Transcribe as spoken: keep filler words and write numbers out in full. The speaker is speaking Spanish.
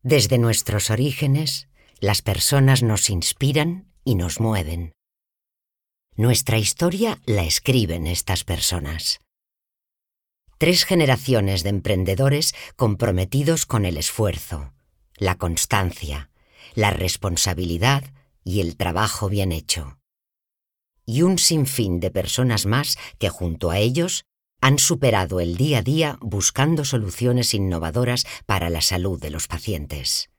Desde nuestros orígenes, las personas nos inspiran y nos mueven. Nuestra historia la escriben estas personas. Tres generaciones de emprendedores comprometidos con el esfuerzo, la constancia, la responsabilidad y el trabajo bien hecho. Y un sinfín de personas más que junto a ellos han superado el día a día buscando soluciones innovadoras para la salud de los pacientes.